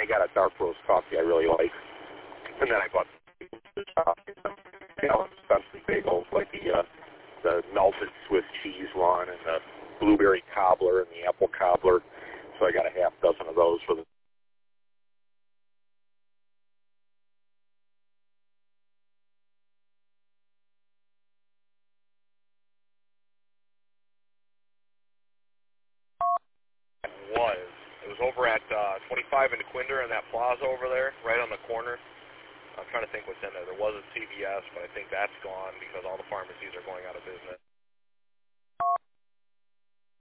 got a dark roast coffee I really like. And then I bought some bagels, like the melted Swiss cheese one and the blueberry cobbler and the apple cobbler. So I got a half dozen of those for the It was over at 25 in Quinder in that plaza over there, right on the corner. I'm trying to think what's in there. There was a CVS, but I think that's gone because all the pharmacies are going out of business.